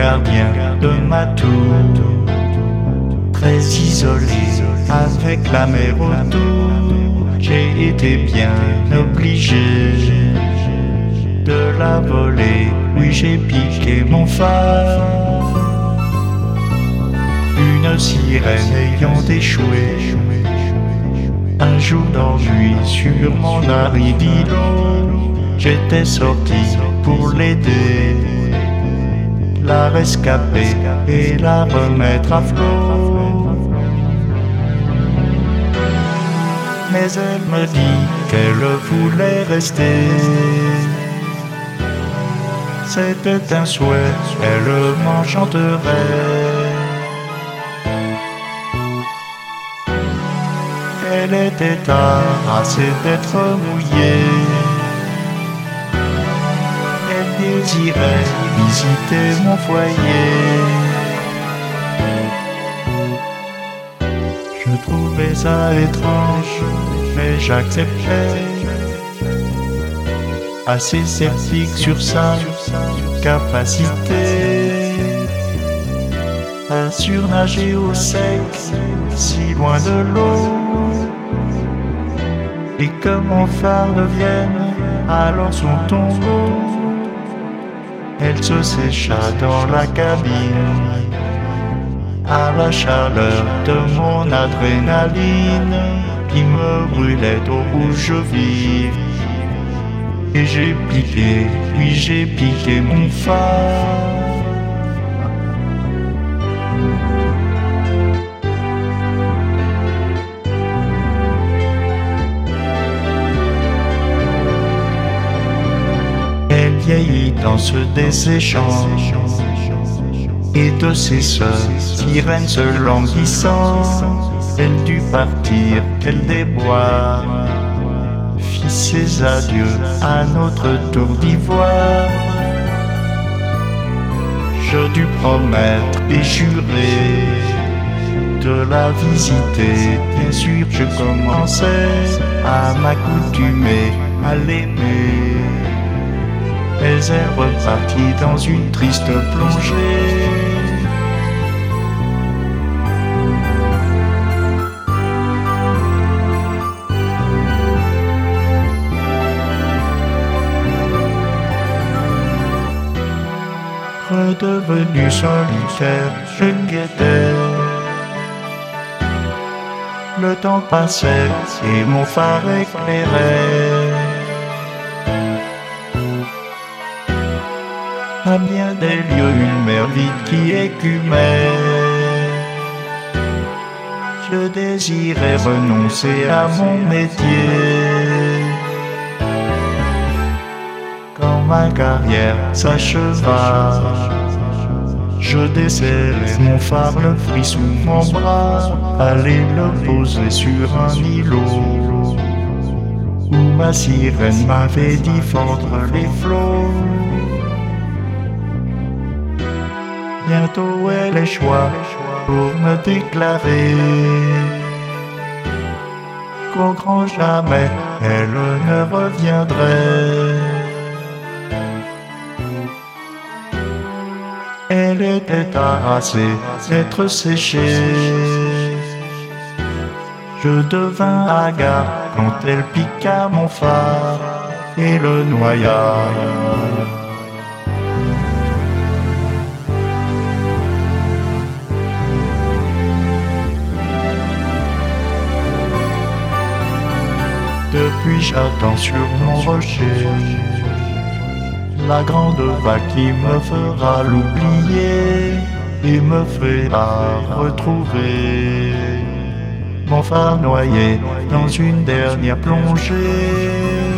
gardien de ma tour, très isolé avec la mer autour. J'ai été bien obligé de la voler, oui j'ai piqué mon phare. Une sirène ayant échoué un jour d'ennui sur mon arrivilo, j'étais sorti pour l'aider, la rescaper et la remettre à flot. Mais elle me dit qu'elle voulait rester. C'était un souhait, elle m'enchanterait. Elle était harassée d'être mouillée. Elle désirait visiter mon foyer. Je trouvais ça étrange, mais j'acceptais. Assez sceptique sur sa capacité à surnager au sec, si loin de l'eau, et que mon phare devienne alors son tombeau. Elle se sécha dans la cabine à la chaleur de mon adrénaline qui me brûlait au rouge vif. Et j'ai piqué, oui j'ai piqué mon phare. Elle vieillit dans ce desséchant et de ses sœurs, sirènes se languissant, elle dut partir, qu'elle déboire, fit ses adieux à notre tour d'ivoire. Je dus promettre et jurer de la visiter, bien sûr je commençais à m'accoutumer, à l'aimer. Mais elle repartit dans une triste plongée. Redevenu solitaire, je guettais. Le temps passait et mon phare éclairait. À bien des lieux, une mer vide qui écumait. Je désirais renoncer à mon métier. Quand ma carrière s'acheva, je desserrai mon phare, le pris sous mon bras, aller le poser sur un îlot où ma sirène m'avait dit fendre les flots. Bientôt elle échoua pour me déclarer qu'au grand jamais elle ne reviendrait. Elle était harassée d'être séchée. Je devins hagard quand elle piqua mon phare et le noya. Depuis j'attends sur mon rocher la grande vague qui me fera l'oublier et me fera retrouver mon phare noyé dans une dernière plongée.